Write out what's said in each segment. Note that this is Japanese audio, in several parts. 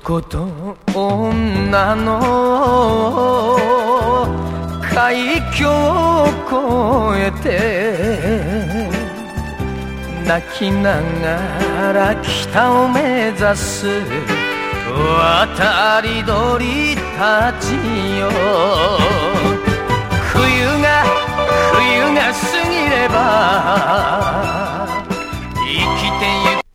男と女の海峡を越えて泣きながら北を目指す渡り鳥たちよ。冬が過ぎれば生きてゆく。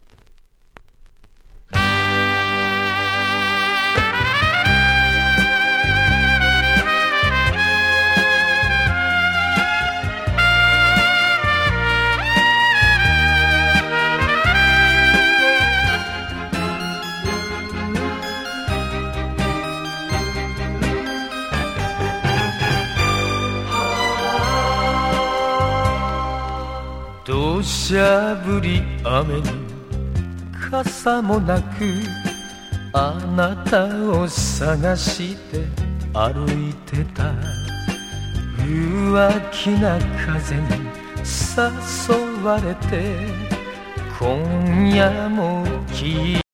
土砂降り雨に傘もなくあなたを探して歩いてた。弱気な風に誘われて今夜も